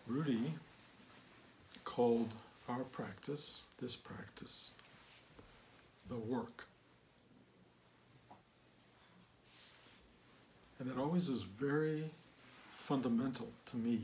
Rudy called our practice, this practice, the work. And that always was very fundamental to me.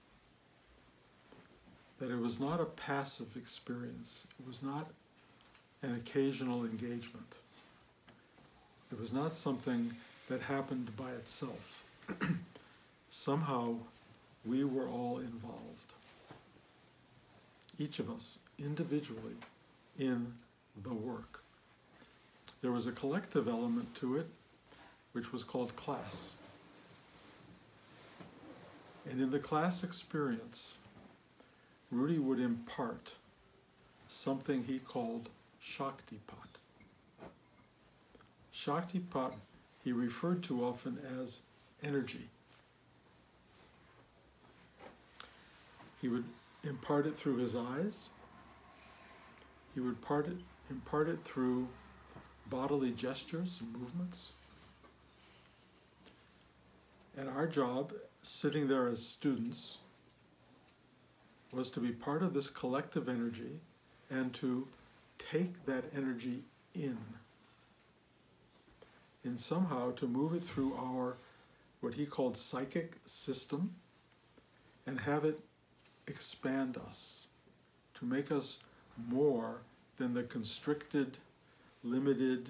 That it was not a passive experience. It was not an occasional engagement. It was not something that happened by itself. Somehow, we were all involved. Each of us, individually, in the work. There was a collective element to it, which was called class. And in the class experience, Rudy would impart something he called Shaktipat. Shaktipat he referred to often as energy. He would impart it through his eyes. He would impart it through bodily gestures and movements. And our job, sitting there as students, was to be part of this collective energy and to take that energy in somehow to move it through our, what he called psychic system, and have it expand us, to make us more than the constricted, limited,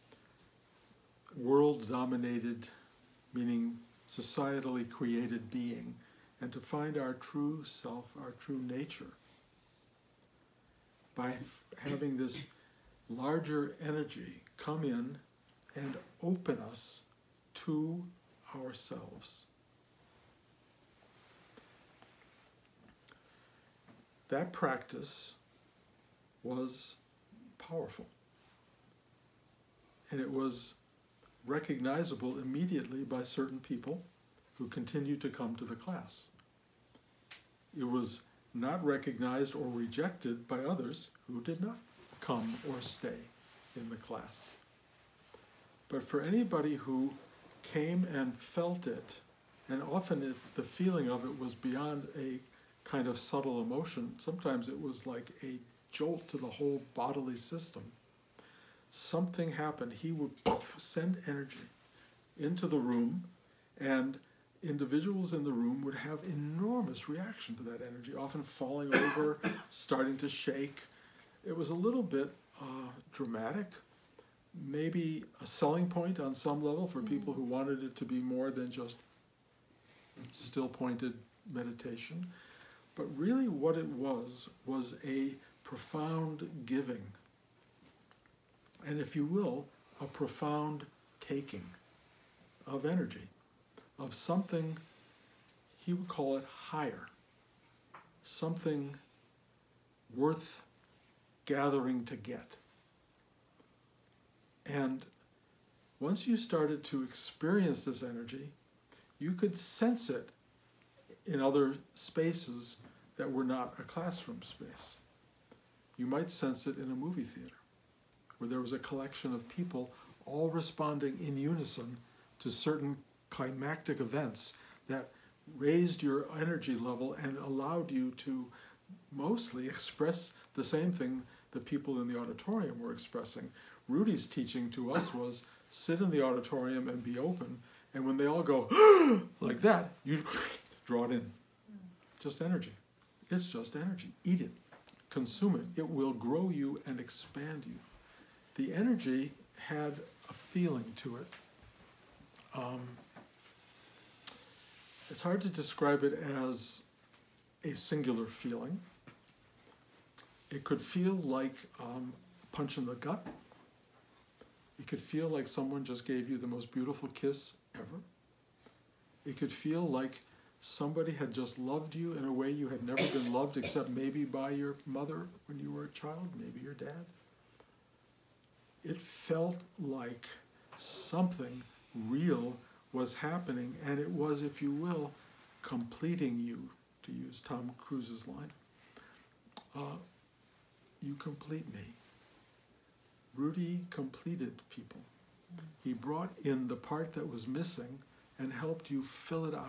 world-dominated, meaning societally created being, and to find our true self, our true nature, by having this larger energy come in and open us to ourselves. That practice was powerful, and it was recognizable immediately by certain people who continued to come to the class. It was not recognized or rejected by others who did not come or stay in the class. But for anybody who came and felt it, and often the feeling of it was beyond a kind of subtle emotion, sometimes it was like a jolt to the whole bodily system, something happened. He would send energy into the room, and individuals in the room would have enormous reaction to that energy, often falling over, starting to shake. It was a little bit dramatic, maybe a selling point on some level for people who wanted it to be more than just still-pointed meditation. But really what it was a profound giving, and if you will, a profound taking of energy, of something, he would call it higher, something worth gathering to get. And once you started to experience this energy, you could sense it in other spaces that were not a classroom space. You might sense it in a movie theater, where there was a collection of people all responding in unison to certain climactic events that raised your energy level and allowed you to mostly express the same thing the people in the auditorium were expressing. Rudy's teaching to us was sit in the auditorium and be open, and when they all go like that, you draw it in. Just energy. It's just energy. Eat it. Consume it. It will grow you and expand you. The energy had a feeling to it. It's hard to describe it as a singular feeling. It could feel like a punch in the gut. It could feel like someone just gave you the most beautiful kiss ever. It could feel like somebody had just loved you in a way you had never been loved except maybe by your mother when you were a child, maybe your dad. It felt like something real was happening, and it was, if you will, completing you, to use Tom Cruise's line. You complete me. Rudy completed people. He brought in the part that was missing and helped you fill it out.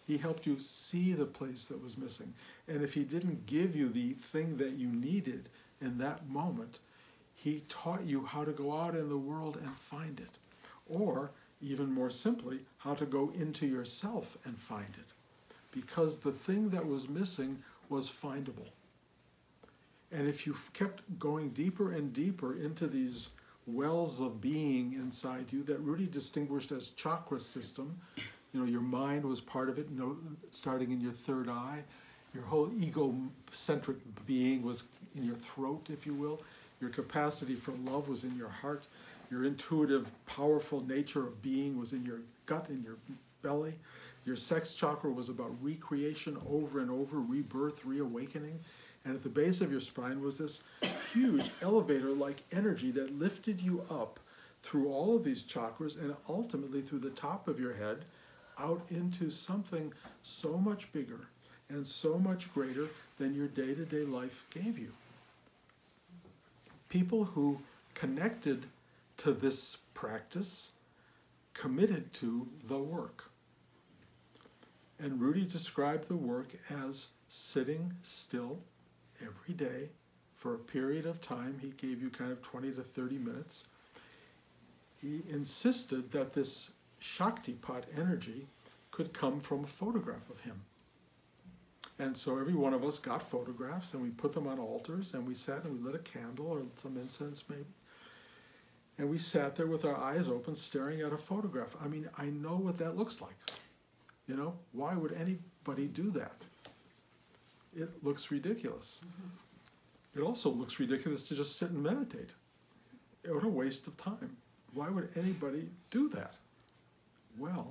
He helped you see the place that was missing. And if he didn't give you the thing that you needed in that moment, he taught you how to go out in the world and find it. Or, even more simply, how to go into yourself and find it. Because the thing that was missing was findable. And if you kept going deeper and deeper into these wells of being inside you that Rudy distinguished as chakra system, your mind was part of it, starting in your third eye. Your whole egocentric being was in your throat, if you will. Your capacity for love was in your heart. Your intuitive, powerful nature of being was in your gut, in your belly. Your sex chakra was about recreation over and over, rebirth, reawakening. And at the base of your spine was this huge elevator-like energy that lifted you up through all of these chakras and ultimately through the top of your head out into something so much bigger and so much greater than your day-to-day life gave you. People who connected to this practice committed to the work. And Rudy described the work as sitting still every day for a period of time. He gave you kind of 20 to 30 minutes. He insisted that this Shaktipat energy could come from a photograph of him. And so every one of us got photographs and we put them on altars and we sat and we lit a candle or some incense maybe. And we sat there with our eyes open staring at a photograph. I mean, I know what that looks like. Why would anybody do that? It looks ridiculous. It also looks ridiculous to just sit and meditate. What a waste of time. Why would anybody do that? Well,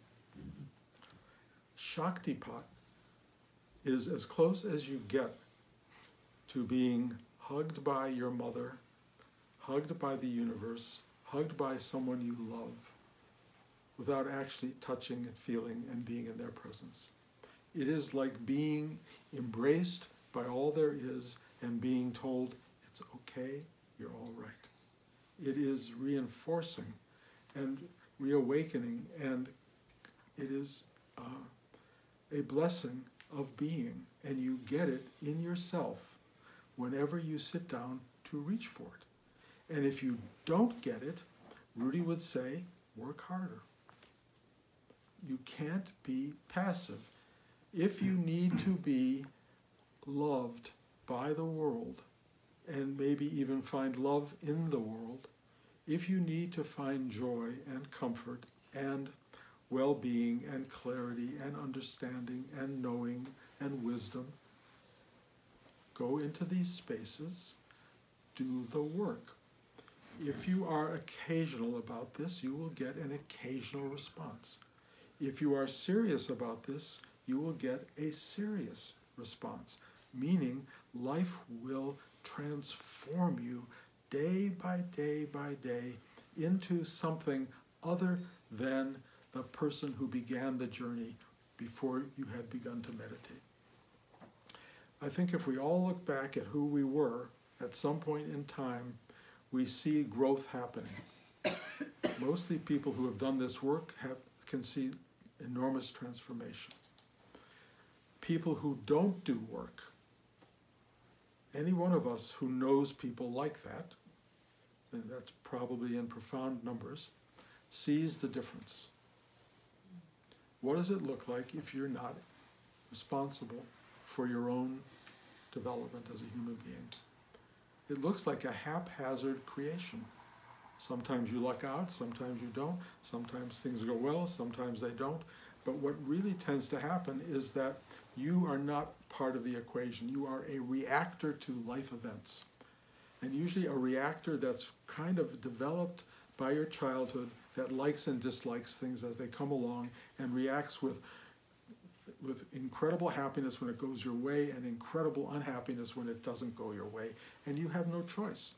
Shaktipat is as close as you get to being hugged by your mother, hugged by the universe, hugged by someone you love, without actually touching and feeling and being in their presence. It is like being embraced by all there is and being told, it's okay, you're all right. It is reinforcing and reawakening, and it is a blessing of being, and you get it in yourself whenever you sit down to reach for it. And if you don't get it, Rudy would say, work harder. You can't be passive. If you need to be loved by the world, and maybe even find love in the world, if you need to find joy and comfort and well-being and clarity and understanding and knowing and wisdom, go into these spaces, do the work. If you are occasional about this, you will get an occasional response. If you are serious about this, you will get a serious response, meaning life will transform you day by day by day into something other than the person who began the journey before you had begun to meditate. I think if we all look back at who we were at some point in time, we see growth happening. Mostly people who have done this work can see enormous transformation. People who don't do work, any one of us who knows people like that, and that's probably in profound numbers, sees the difference. What does it look like if you're not responsible for your own development as a human being? It looks like a haphazard creation. Sometimes you luck out, sometimes you don't, sometimes things go well, sometimes they don't. But what really tends to happen is that you are not part of the equation. You are a reactor to life events. And usually a reactor that's kind of developed by your childhood that likes and dislikes things as they come along and reacts with incredible happiness when it goes your way and incredible unhappiness when it doesn't go your way. And you have no choice.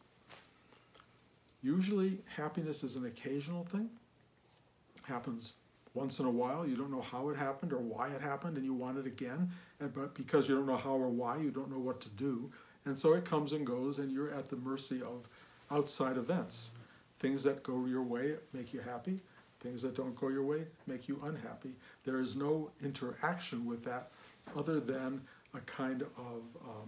Usually happiness is an occasional thing. Happens once in a while. You don't know how it happened or why it happened and you want it again. But because you don't know how or why, you don't know what to do. And so it comes and goes and you're at the mercy of outside events. Things that go your way make you happy. Things that don't go your way make you unhappy. There is no interaction with that other than a kind of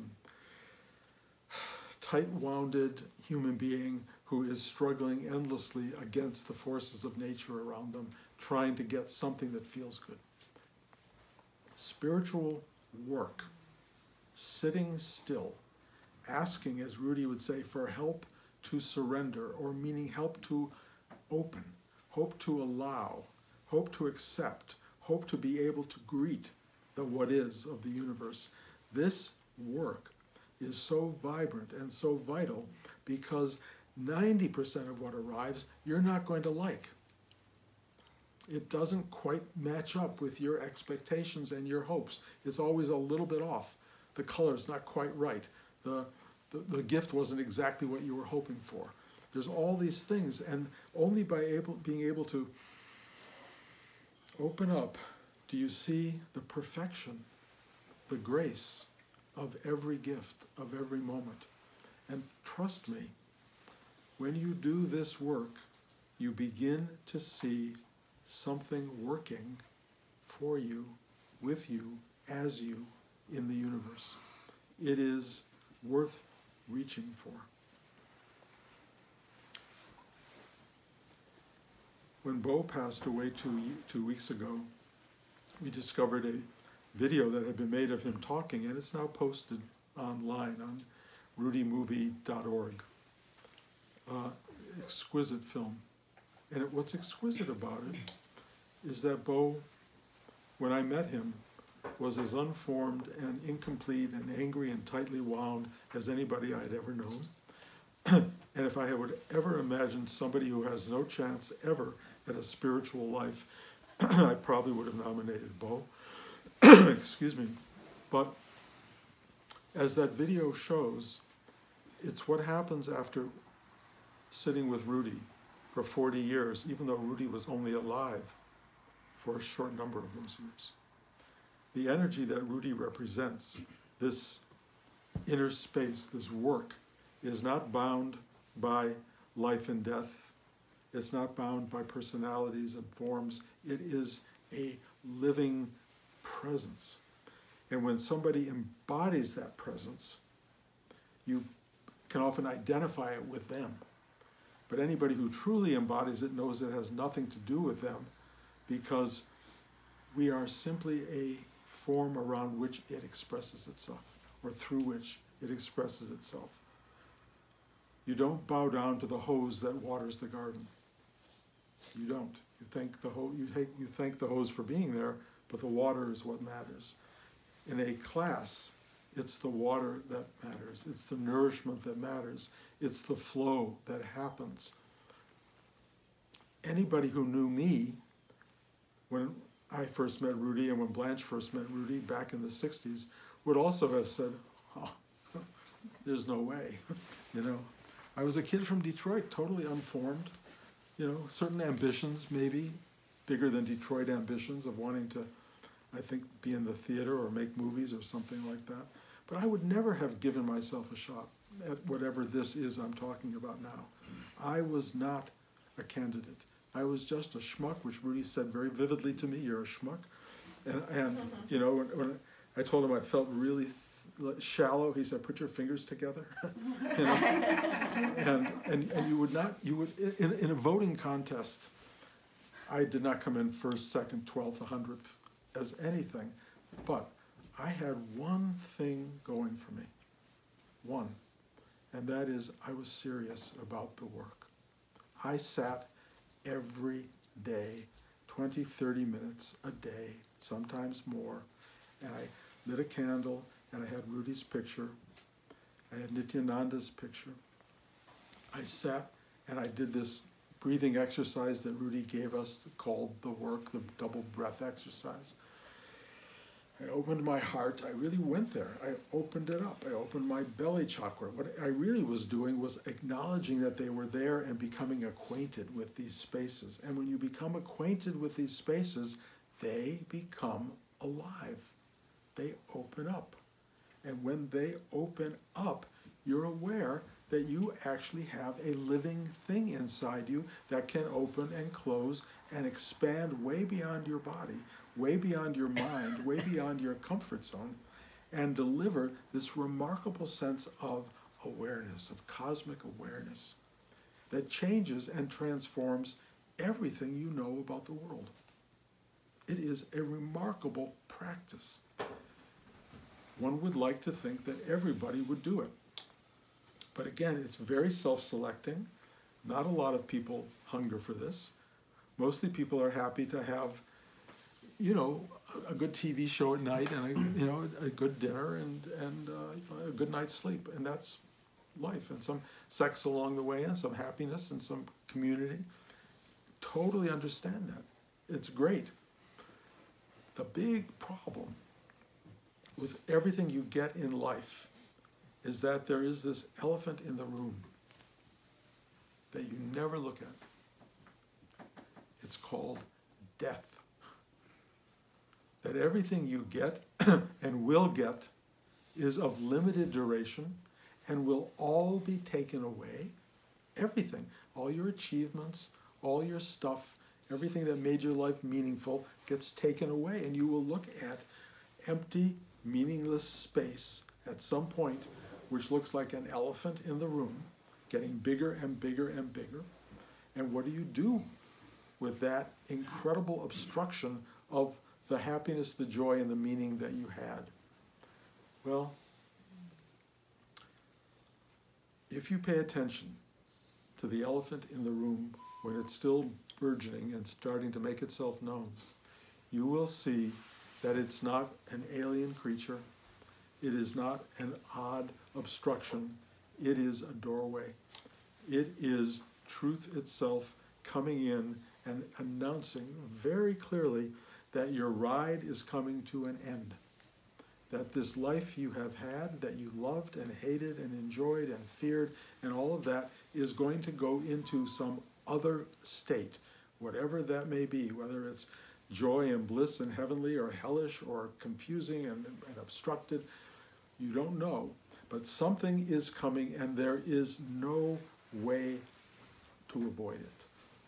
tight-wounded human being who is struggling endlessly against the forces of nature around them, trying to get something that feels good. Spiritual work, sitting still, asking, as Rudy would say, for help to surrender, or meaning help to open, hope to allow, hope to accept, hope to be able to greet the what is of the universe. This work is so vibrant and so vital because 90% of what arrives you're not going to like. It doesn't quite match up with your expectations and your hopes. It's always a little bit off. The color's not quite right. The gift wasn't exactly what you were hoping for. There's all these things, and only by being able to open up do you see the perfection, the grace of every gift, of every moment. And trust me, when you do this work, you begin to see something working for you, with you, as you, in the universe. It is worth reaching for. When Bo passed away 2 weeks ago, we discovered a video that had been made of him talking, and it's now posted online on rudymovie.org. Exquisite film. And what's exquisite about it is that Bo, when I met him, was as unformed and incomplete and angry and tightly wound as anybody I'd ever known. And if I would ever imagine somebody who has no chance ever at a spiritual life, I probably would have nominated Bo. Excuse me. But as that video shows, it's what happens after sitting with Rudy for 40 years, even though Rudy was only alive for a short number of those years. The energy that Rudy represents, this inner space, this work, is not bound by life and death. It's not bound by personalities and forms. It is a living presence. And when somebody embodies that presence, you can often identify it with them. But anybody who truly embodies it knows it has nothing to do with them, because we are simply a form around which it expresses itself, or through which it expresses itself. You don't bow down to the hose that waters the garden. You don't. You thank the hose for being there, but the water is what matters. In a class, it's the water that matters. It's the nourishment that matters. It's the flow that happens. Anybody who knew me when I first met Rudy and when Blanche first met Rudy back in the 60s would also have said, oh, there's no way. I was a kid from Detroit, totally unformed. Certain ambitions, maybe bigger than Detroit ambitions of wanting to, I think, be in the theater or make movies or something like that. But I would never have given myself a shot at whatever this is I'm talking about now. I was not a candidate. I was just a schmuck, which Rudy said very vividly to me, you're a schmuck. And when I told him I felt really shallow, he said, put your fingers together. And you would in a voting contest, I did not come in first, second, 12th, 100th as anything, but I had one thing going for me, one, and that is I was serious about the work. I sat every day, 20, 30 minutes a day, sometimes more, and I lit a candle, and I had Rudy's picture, I had Nityananda's picture. I sat and I did this breathing exercise that Rudy gave us called the work, the double breath exercise. I opened my heart. I really went there. I opened it up. I opened my belly chakra. What I really was doing was acknowledging that they were there and becoming acquainted with these spaces. And when you become acquainted with these spaces, they become alive. They open up. And when they open up, you're aware that you actually have a living thing inside you that can open and close and expand way beyond your body, way beyond your mind, way beyond your comfort zone, and deliver this remarkable sense of awareness, of cosmic awareness, that changes and transforms everything you know about the world. It is a remarkable practice. One would like to think that everybody would do it. But again, it's very self-selecting. Not a lot of people hunger for this. Mostly people are happy to have, a good TV show at night and a good dinner and a good night's sleep, and that's life. And some sex along the way, and some happiness, and some community. Totally understand that. It's great. The big problem with everything you get in life is that there is this elephant in the room that you never look at. It's called death. That everything you get and will get is of limited duration and will all be taken away. Everything, all your achievements, all your stuff, everything that made your life meaningful gets taken away, and you will look at empty, meaningless space at some point, which looks like an elephant in the room, getting bigger and bigger and bigger. And what do you do with that incredible obstruction of the happiness, the joy, and the meaning that you had? Well, if you pay attention to the elephant in the room when it's still burgeoning and starting to make itself known, you will see that it's not an alien creature. It is not an odd obstruction. It is a doorway. It is truth itself coming in and announcing very clearly that your ride is coming to an end. That this life you have had, that you loved and hated and enjoyed and feared and all of that, is going to go into some other state, whatever that may be, whether it's joy and bliss and heavenly or hellish or confusing and obstructed. You don't know, but something is coming and there is no way to avoid it.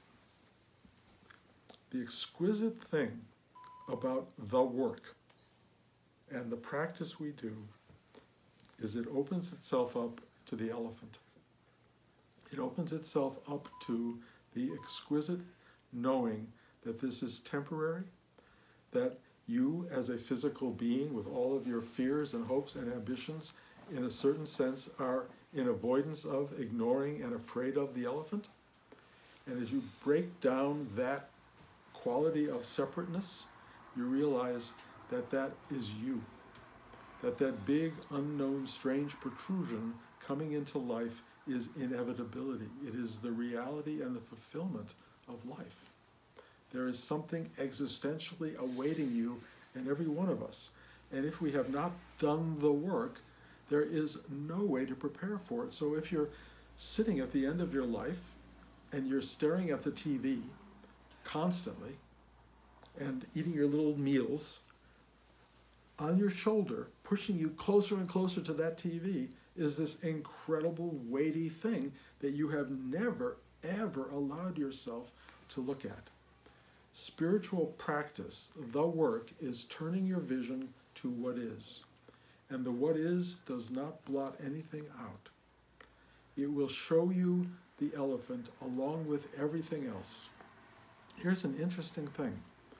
The exquisite thing about the work and the practice we do is it opens itself up to the elephant. It opens itself up to the exquisite knowing that this is temporary, that you as a physical being with all of your fears and hopes and ambitions, in a certain sense, are in avoidance of, ignoring, and afraid of the elephant. And as you break down that quality of separateness, you realize that that is you. That big, unknown, strange protrusion coming into life is inevitability. It is the reality and the fulfillment of life. There is something existentially awaiting you and every one of us. And if we have not done the work, there is no way to prepare for it. So if you're sitting at the end of your life and you're staring at the TV constantly and eating your little meals, on your shoulder, pushing you closer and closer to that TV, is this incredible, weighty thing that you have never, ever allowed yourself to look at. Spiritual practice, the work, is turning your vision to what is. And the what is does not blot anything out. It will show you the elephant along with everything else. Here's an interesting thing.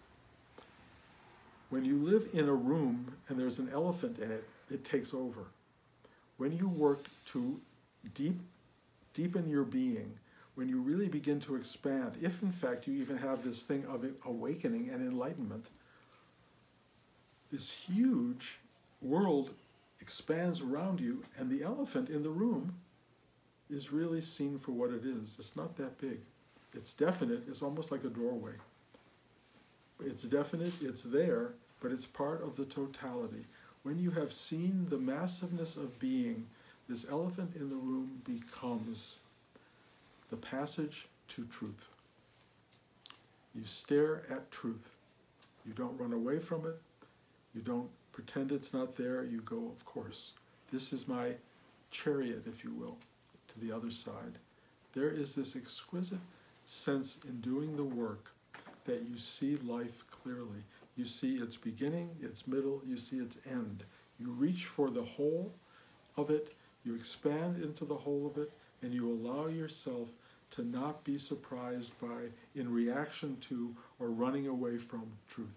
When you live in a room and there's an elephant in it, it takes over. When you work to deepen your being, when you really begin to expand, if in fact you even have this thing of awakening and enlightenment, this huge world expands around you, and the elephant in the room is really seen for what it is. It's not that big. It's definite. It's almost like a doorway. It's definite, it's there, but it's part of the totality. When you have seen the massiveness of being, this elephant in the room becomes the passage to truth. You stare at truth. You don't run away from it. You don't pretend it's not there. You go, of course. This is my chariot, if you will, to the other side, there is this exquisite sense in doing the work that you see life clearly. You see its beginning, its middle, you see its end. You reach for the whole of it, you expand into the whole of it, and you allow yourself to not be surprised by, in reaction to, or running away from truth.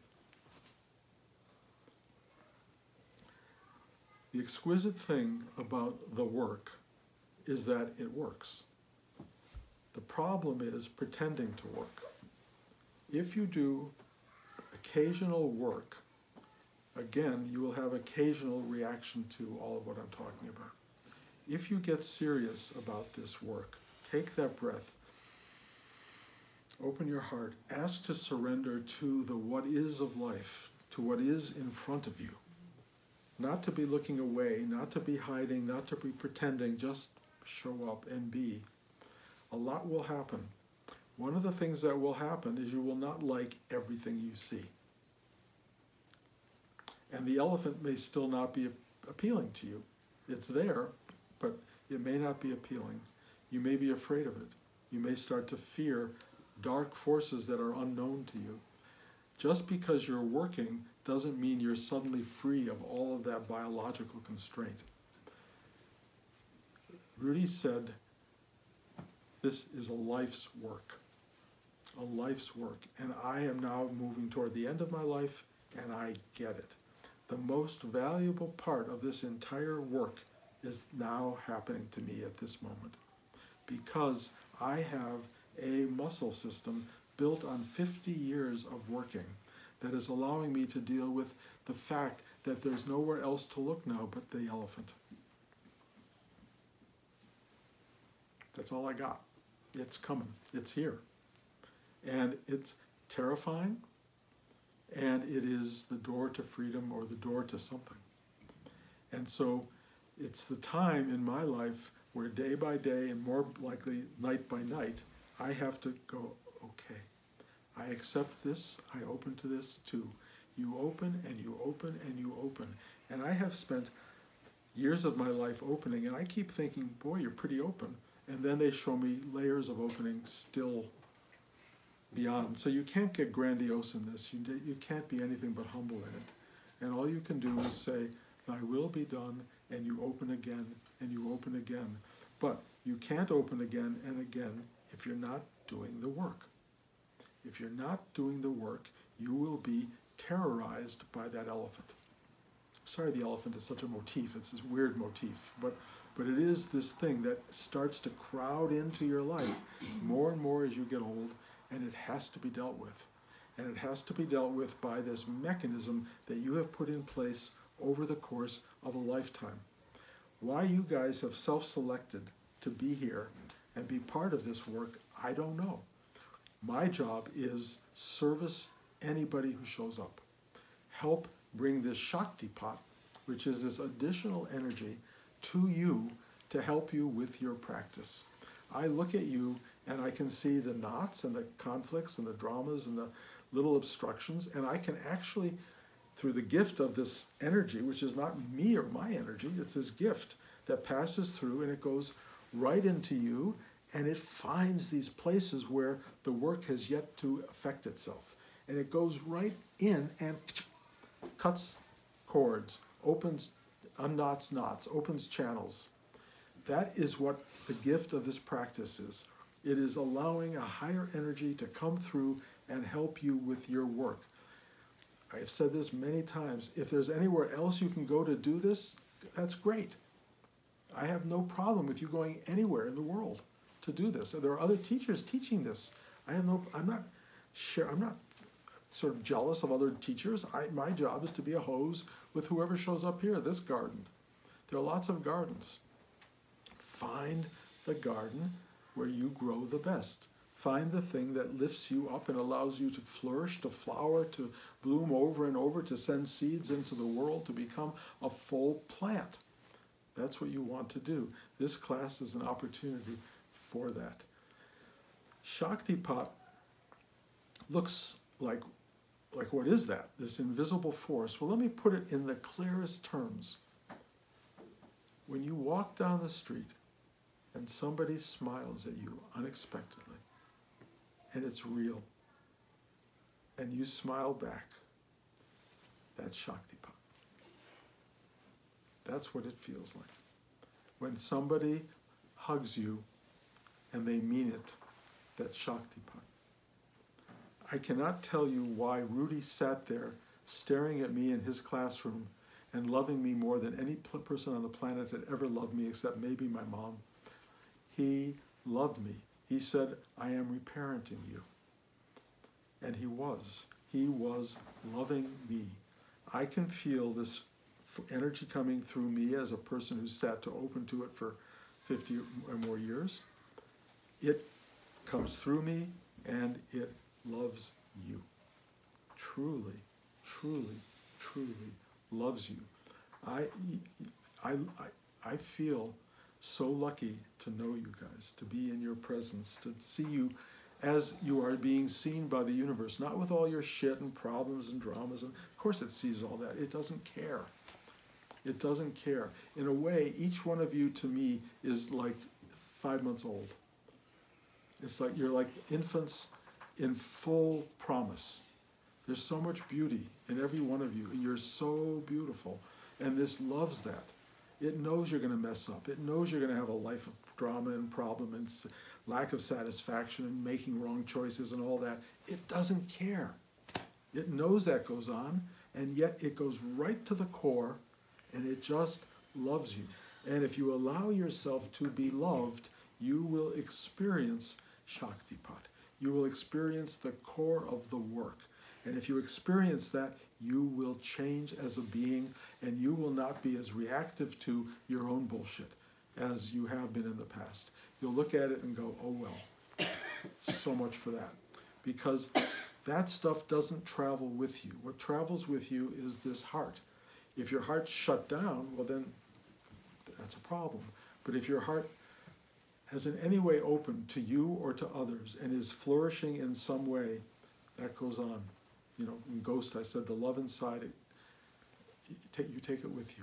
The exquisite thing about the work is that it works. The problem is pretending to work. If you do occasional work, again, you will have occasional reaction to all of what I'm talking about. If you get serious about this work, take that breath, open your heart, ask to surrender to the what is of life, to what is in front of you. Not to be looking away, not to be hiding, not to be pretending, just show up and be. A lot will happen. One of the things that will happen is you will not like everything you see. And the elephant may still not be appealing to you. It's there, but it may not be appealing. You may be afraid of it. You may start to fear dark forces that are unknown to you. Just because you're working doesn't mean you're suddenly free of all of that biological constraint. Rudy said, this is a life's work. A life's work. And I am now moving toward the end of my life, and I get it. The most valuable part of this entire work is now happening to me at this moment, because I have a muscle system built on 50 years of working that is allowing me to deal with the fact that there's nowhere else to look now but the elephant. That's all I got. It's coming. It's here. And it's terrifying, and it is the door to freedom or the door to something. And so it's the time in my life where day by day, and more likely night by night, I have to go, okay, I accept this, I open to this too. You open and you open and you open. And I have spent years of my life opening, and I keep thinking, boy, you're pretty open. And then they show me layers of opening still beyond. So you can't get grandiose in this. You can't be anything but humble in it. And all you can do is say, thy will be done, and you open again, and you open again. But you can't open again and again if you're not doing the work. If you're not doing the work, you will be terrorized by that elephant. Sorry the elephant is such a motif. It's this weird motif. But it is this thing that starts to crowd into your life more and more as you get old, and it has to be dealt with. And it has to be dealt with by this mechanism that you have put in place over the course of a lifetime. Why you guys have self-selected to be here and be part of this work, I don't know. My job is service anybody who shows up. Help bring this Shakti pot, which is this additional energy, to you to help you with your practice. I look at you and I can see the knots and the conflicts and the dramas and the little obstructions, and I can actually, through the gift of this energy, which is not me or my energy, it's this gift that passes through and it goes right into you, and it finds these places where the work has yet to affect itself. And it goes right in and cuts cords, opens, unknots knots, opens channels. That is what the gift of this practice is. It is allowing a higher energy to come through and help you with your work. I've said this many times. If there's anywhere else you can go to do this, that's great. I have no problem with you going anywhere in the world to do this. There are other teachers teaching this. I'm not sort of jealous of other teachers. My job is to be a hose with whoever shows up here, this garden. There are lots of gardens. Find the garden where you grow the best. Find the thing that lifts you up and allows you to flourish, to flower, to bloom over and over, to send seeds into the world, to become a full plant. That's what you want to do. This class is an opportunity for that. Shaktipat looks like what is that? This invisible force. Well, let me put it in the clearest terms. When you walk down the street and somebody smiles at you unexpectedly, and it's real, and you smile back, that's Shaktipat. That's what it feels like. When somebody hugs you and they mean it, that's Shaktipat. I cannot tell you why Rudy sat there staring at me in his classroom and loving me more than any person on the planet had ever loved me except maybe my mom. He loved me. He said, I am reparenting you. And he was. He was loving me. I can feel this energy coming through me as a person who's sat to open to it for 50 or more years. It comes through me and it loves you. Truly, truly, truly loves you. I feel so lucky to know you guys, to be in your presence, to see you as you are being seen by the universe, not with all your shit and problems and dramas. And of course it sees all that. It doesn't care. It doesn't care. In a way, each one of you to me is like 5 months old. It's like you're like infants in full promise. There's so much beauty in every one of you. You're so beautiful. And this loves that. It knows you're going to mess up. It knows you're going to have a life of drama and problem and lack of satisfaction and making wrong choices and all that. It doesn't care. It knows that goes on, and yet it goes right to the core, and it just loves you. And if you allow yourself to be loved, you will experience Shaktipat. You will experience the core of the work. And if you experience that, you will change as a being, and you will not be as reactive to your own bullshit as you have been in the past. You'll look at it and go, oh well, so much for that. Because that stuff doesn't travel with you. What travels with you is this heart. If your heart's shut down, well then, that's a problem. But if your heart has in any way open to you or to others and is flourishing in some way, that goes on. You know, in Ghost I said the love inside, you take it with you.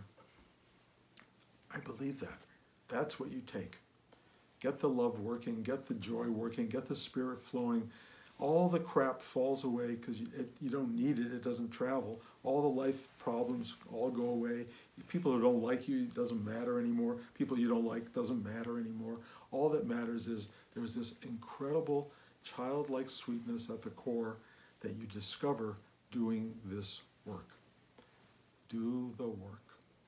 I believe that. That's what you take. Get the love working, get the joy working, get the spirit flowing. All the crap falls away because you don't need it, it doesn't travel. All the life problems all go away. People who don't like you, it doesn't matter anymore. People you don't like, doesn't matter anymore. All that matters is there's this incredible childlike sweetness at the core that you discover doing this work. Do the work.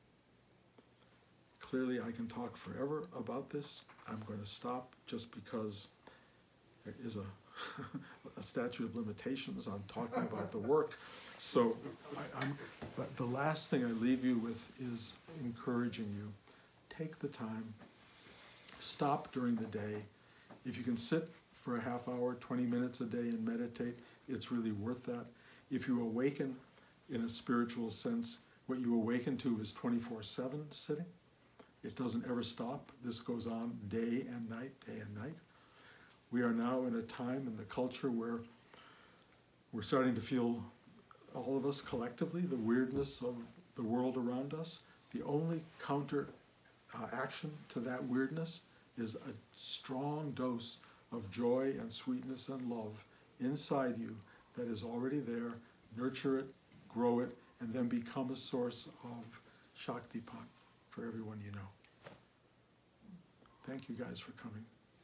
Clearly, I can talk forever about this. I'm going to stop just because there is a statute of limitations on talking about the work. So, but the last thing I leave you with is encouraging you. Take the time. Stop during the day. If you can sit for a half hour, 20 minutes a day and meditate, it's really worth that. If you awaken in a spiritual sense, what you awaken to is 24/7 sitting. It doesn't ever stop. This goes on day and night, day and night. We are now in a time in the culture where we're starting to feel, all of us collectively, the weirdness of the world around us. The only counter action to that weirdness is a strong dose of joy and sweetness and love inside you that is already there. Nurture it, grow it, and then become a source of Shaktipat for everyone you know. Thank you guys for coming.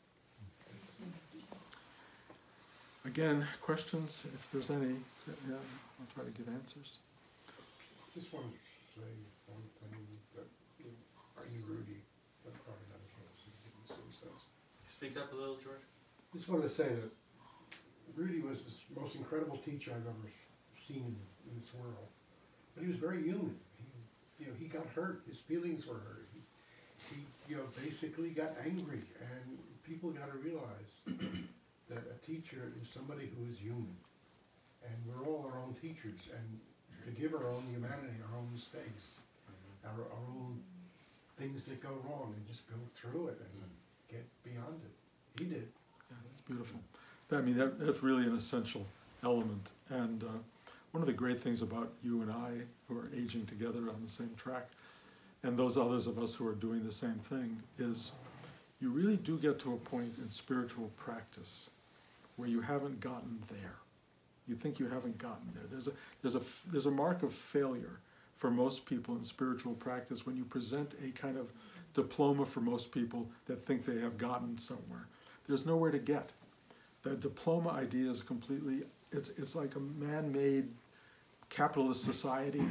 Again, questions, if there's any, yeah, I'll try to give answers. Just wanted to say one thing that I knew Rudy, but probably not as well as he did in some sense. Speak up a little, George. Just wanted to say that Rudy was the most incredible teacher I've ever seen in this world. But he was very human. He got hurt. His feelings were hurt. He basically got angry. And people got to realize that a teacher is somebody who is human. And we're all our own teachers. And forgive our own humanity, our own mistakes, our own things that go wrong, and just go through it and get beyond it. He did. Yeah, that's beautiful. I mean, that's really an essential element. And one of the great things about you and I, who are aging together on the same track, and those others of us who are doing the same thing, is you really do get to a point in spiritual practice where you haven't gotten there. You think you haven't gotten there. There's a mark of failure for most people in spiritual practice when you present a kind of diploma for most people that think they have gotten somewhere. There's nowhere to get. The diploma idea is completely, it's like a man-made capitalist society,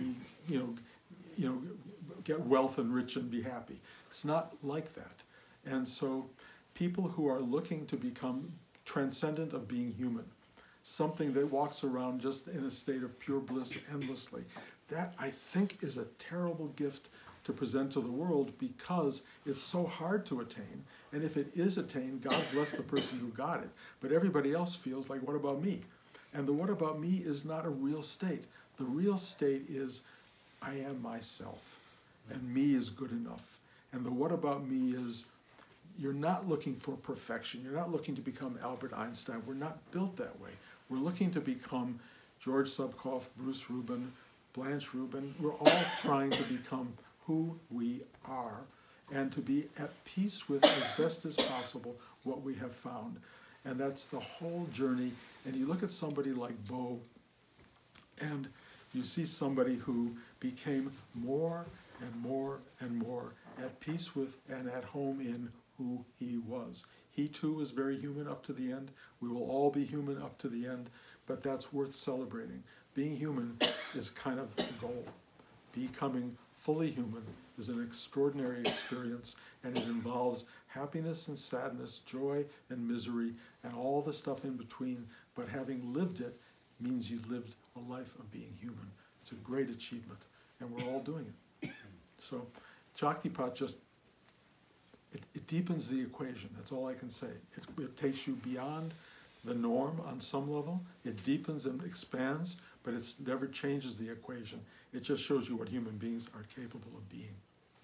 get wealth and rich and be happy. It's not like that. And so people who are looking to become transcendent of being human, something that walks around just in a state of pure bliss endlessly, that I think is a terrible gift to present to the world because it's so hard to attain. And if it is attained, God bless the person who got it. But everybody else feels like, what about me? And the what about me is not a real state. The real state is, I am myself, and me is good enough. And the what about me is, you're not looking for perfection. You're not looking to become Albert Einstein. We're not built that way. We're looking to become George Subkoff, Bruce Rubin, Blanche Rubin. We're all trying to become who we are and to be at peace with, as best as possible, what we have found. And that's the whole journey. And you look at somebody like Bo, and you see somebody who became more and more and more at peace with and at home in who he was. He too was very human up to the end. We will all be human up to the end, but that's worth celebrating. Being human is kind of the goal. Becoming fully human is an extraordinary experience, and it involves happiness and sadness, joy and misery, and all the stuff in between. But having lived it means you lived a life of being human. It's a great achievement, and we're all doing it. So Shaktipat just, it deepens the equation. That's all I can say. It takes you beyond the norm on some level. It deepens and expands, but it never changes the equation. It just shows you what human beings are capable of being.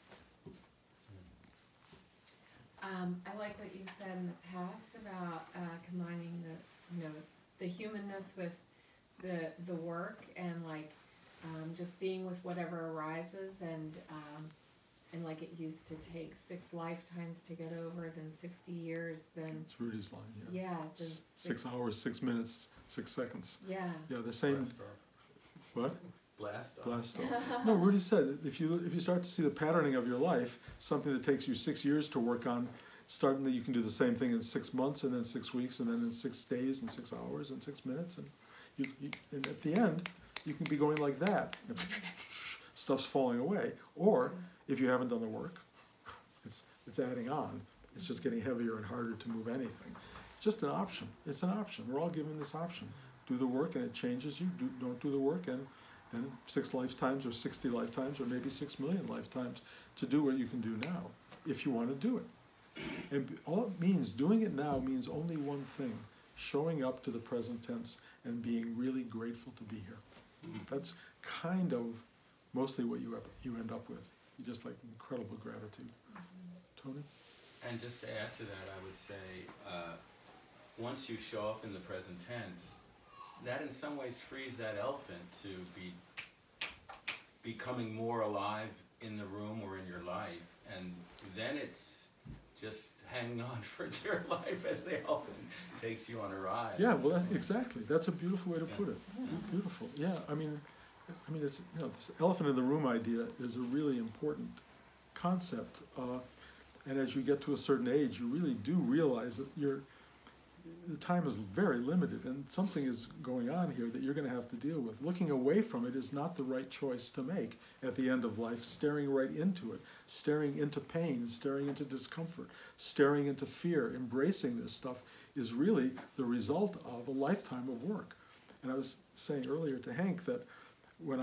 I like what you said in the past about combining the humanness with the work, and just being with whatever arises, and like it used to take 6 lifetimes to get over, then 60 years, then... It's Rudy's line, yeah. Yeah. 6 hours, 6 minutes, 6 seconds. Yeah. Yeah, the same... Blast off. What? Blast off. Blast off. No, Rudy said, if you start to see the patterning of your life, something that takes you 6 years to work on, starting that you can do the same thing in 6 months, and then 6 weeks, and then in 6 days, and 6 hours, and 6 minutes, and at the end, you can be going like that. Stuff's falling away. Or, if you haven't done the work, it's adding on. It's just getting heavier and harder to move anything. It's just an option. It's an option. We're all given this option. Do the work and it changes you. Don't do the work and then 6 lifetimes or 60 lifetimes or maybe 6 million lifetimes to do what you can do now, if you want to do it. And all it means, doing it now means only one thing: showing up to the present tense and being really grateful to be here. That's kind of mostly what you end up with. You just like incredible gratitude. Tony? And just to add to that, I would say, once you show up in the present tense, that in some ways frees that elephant to be becoming more alive in the room or in your life, and then it's just hanging on for dear life as the elephant takes you on a ride. Yeah, well, exactly. That's a beautiful way to put it. Beautiful. Yeah, I mean, it's, this elephant in the room idea is a really important concept. And as you get to a certain age, you really do realize that the time is very limited, and something is going on here that you're going to have to deal with. Looking away from it is not the right choice to make at the end of life. Staring right into it, staring into pain, staring into discomfort, staring into fear, embracing this stuff is really the result of a lifetime of work. And I was saying earlier to Hank that when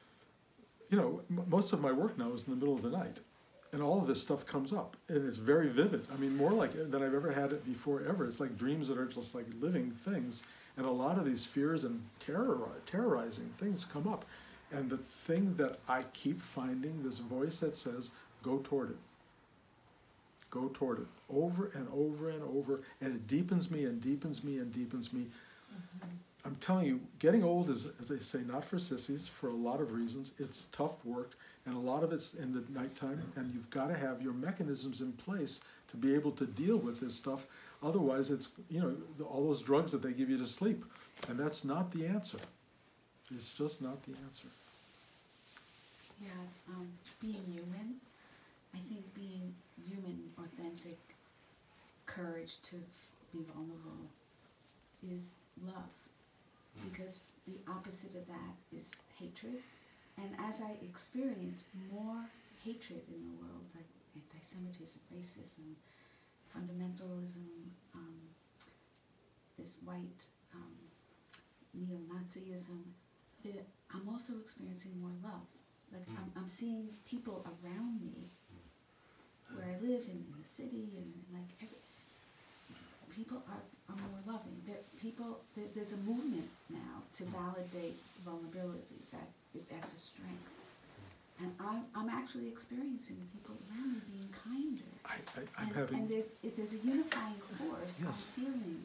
most of my work now is in the middle of the night. And all of this stuff comes up, and it's very vivid. I mean, more like it than I've ever had it before ever. It's like dreams that are just like living things. And a lot of these fears and terrorizing things come up. And the thing that I keep finding, this voice that says, go toward it. Go toward it. Over and over and over. And it deepens me and deepens me and deepens me. I'm telling you, getting old is, as they say, not for sissies for a lot of reasons. It's tough work, and a lot of it's in the nighttime, and you've got to have your mechanisms in place to be able to deal with this stuff. Otherwise, it's, you know, all those drugs that they give you to sleep, and that's not the answer. It's just not the answer. Yeah, being human, I think being human, authentic, courage to be vulnerable is love. Because the opposite of that is hatred. And as I experience more hatred in the world, like anti-Semitism, racism, fundamentalism, this white neo-Nazism, I'm also experiencing more love. Like I'm seeing people around me, where I live in the city, and like people are more loving. There's a movement now to validate vulnerability. That's a strength, and I'm actually experiencing people around me being kinder. And there's a unifying force. Yes. I'm feeling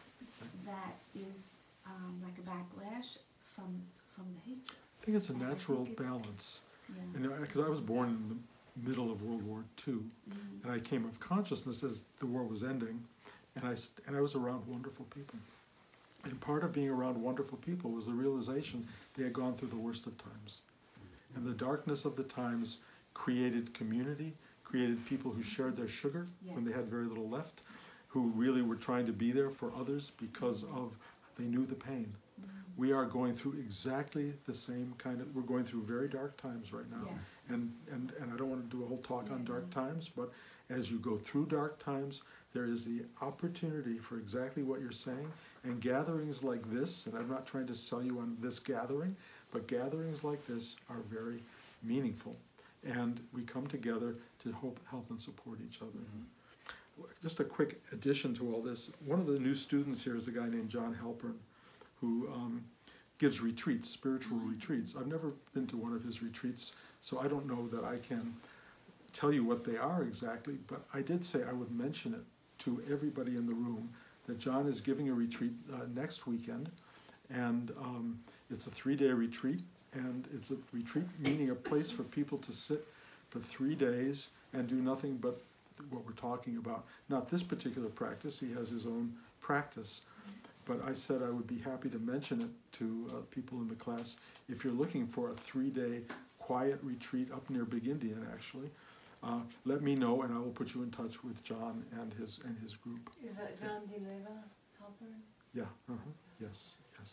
that is like a backlash from the hate. I think it's a And I natural think it's- balance. Yeah. You know, because I was born in the middle of World War II, and I came of consciousness as the war was ending, and I was around wonderful people. And part of being around wonderful people was the realization they had gone through the worst of times. And the darkness of the times created community, created people who shared their sugar when they had Yes. very little left, who really were trying to be there for others because of they knew the pain. We are going through exactly the same we're going through very dark times right now. Yes. And I don't want to do a whole talk on dark Yeah. times, but as you go through dark times, there is the opportunity for exactly what you're saying, and gatherings like this, and I'm not trying to sell you on this gathering, but gatherings like this are very meaningful. And we come together to help and support each other. Just a quick addition to all this, one of the new students here is a guy named John Halpern, who gives retreats, spiritual retreats. I've never been to one of his retreats, so I don't know that I can tell you what they are exactly, but I did say I would mention it to everybody in the room, that John is giving a retreat next weekend, and it's a 3-day retreat, and it's a retreat meaning a place for people to sit for 3 days and do nothing but what we're talking about. Not this particular practice, he has his own practice. But I said I would be happy to mention it to people in the class. If you're looking for a 3-day quiet retreat up near Big Indian, actually, let me know, and I will put you in touch with John and his group. Is that John DeLeva helper? Yeah. Yes.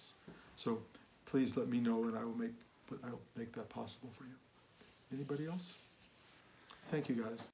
So please let me know, and I'll make that possible for you. Anybody else? Thank you, guys.